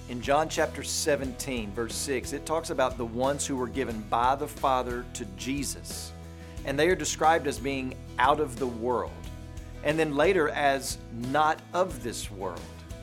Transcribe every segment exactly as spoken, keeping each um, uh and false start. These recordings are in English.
In John chapter seventeen, verse six, it talks about the ones who were given by the Father to Jesus. And they are described as being out of the world. And then later as not of this world.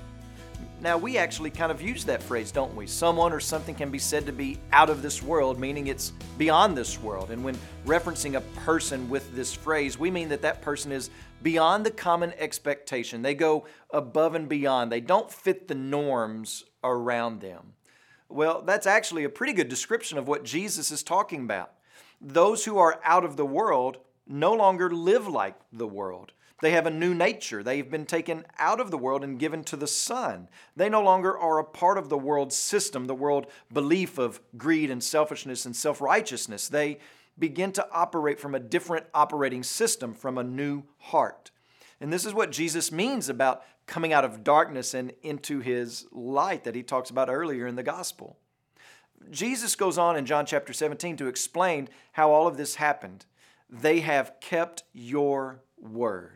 Now, we actually kind of use that phrase, don't we? Someone or something can be said to be out of this world, meaning it's beyond this world. And when referencing a person with this phrase, we mean that that person is beyond the common expectation. They go above and beyond. They don't fit the norms around them. Well, that's actually a pretty good description of what Jesus is talking about. Those who are out of the world no longer live like the world. They have a new nature. They've been taken out of the world and given to the Son. They no longer are a part of the world system, the world belief of greed and selfishness and self-righteousness. They begin to operate from a different operating system, from a new heart. And this is what Jesus means about coming out of darkness and into His light that He talks about earlier in the gospel. Jesus goes on in John chapter seventeen to explain how all of this happened. They have kept your word.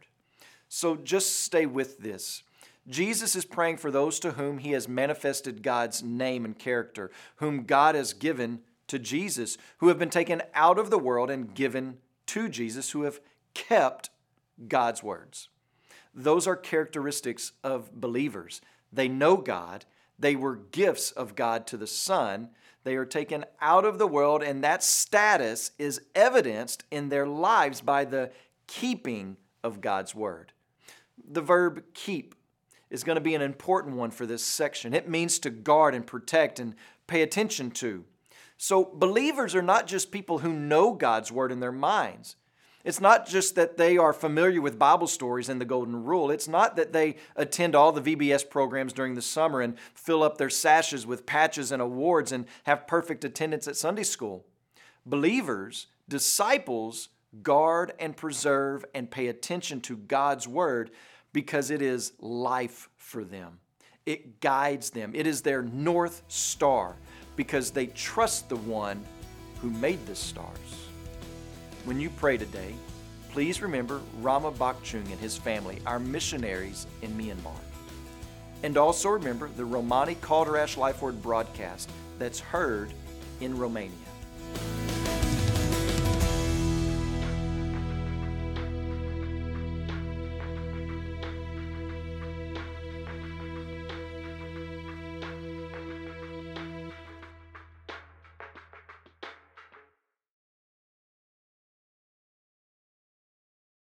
So just stay with this. Jesus is praying for those to whom He has manifested God's name and character, whom God has given to Jesus, who have been taken out of the world and given to Jesus, who have kept God's words. Those are characteristics of believers. They know God. They were gifts of God to the Son. They are taken out of the world, and that status is evidenced in their lives by the keeping of God's word. The verb keep is going to be an important one for this section. It means to guard and protect and pay attention to. So believers are not just people who know God's word in their minds. It's not just that they are familiar with Bible stories and the Golden Rule. It's not that they attend all the V B S programs during the summer and fill up their sashes with patches and awards and have perfect attendance at Sunday school. Believers, disciples, guard and preserve and pay attention to God's word because it is life for them. It guides them. It is their north star because they trust the one who made the stars. When you pray today, please remember Rama Bakchung and his family, our missionaries in Myanmar. And also remember the Romani Calderash Life Word broadcast that's heard in Romania.